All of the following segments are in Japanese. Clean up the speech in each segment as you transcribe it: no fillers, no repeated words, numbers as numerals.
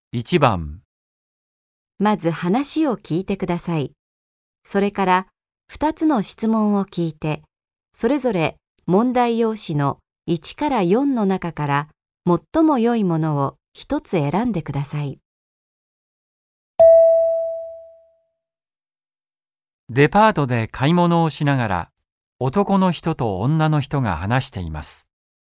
1番、 まず話を聞いてください。それから2つの質問を聞いて、それぞれ問題用紙の1から4の中から最も良いものを1つ選んでください。 デパートで買い物をしながら、男の人と女の人が話しています。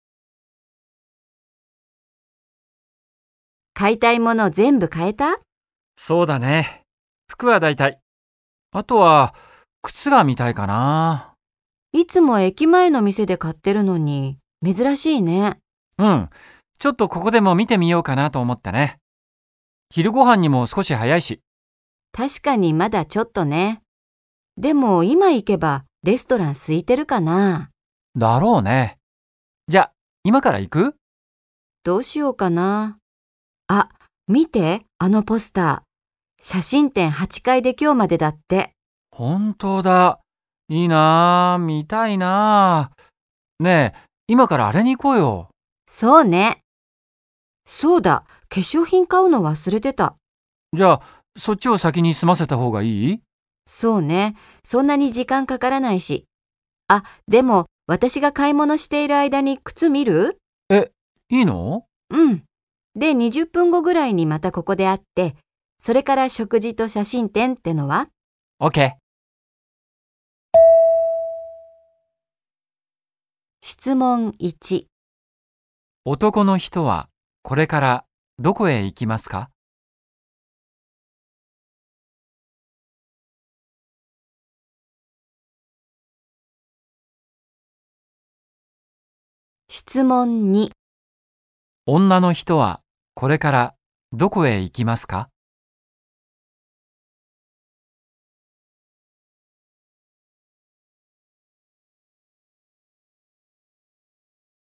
買いたいもの全部買えた？ そうだね。服はだいたい。あとは、靴が見たいかな。 いつも駅前の店で買ってるのに、珍しいね。 うん。ちょっとここでも見てみようかなと思ってね。昼ご飯にも少し早いし。 確かにまだちょっとね。でも今行けばレストラン空いてるかな？ だろうね。じゃ、今から行く？ どうしようかな。あ、見て、あのポスター。写真展8階で今日までだって。 本当だ。いいなあ、見たいなあ。ねえ、今からあれに行こうよ。 そうね。そうだ、化粧品買うの忘れてた。 じゃあ、そっちを先に済ませた方がいい？ そうね。そんなに時間かからないし。あ、でも私が買い物している間に靴見る？ え、いいの？ うん。で、20分後ぐらいにまたここで会って、それから食事と写真展ってのは？ OK。 質問1。 男の人はこれからどこへ行きますか？ 質問2。 女の人はこれからどこへ行きますか？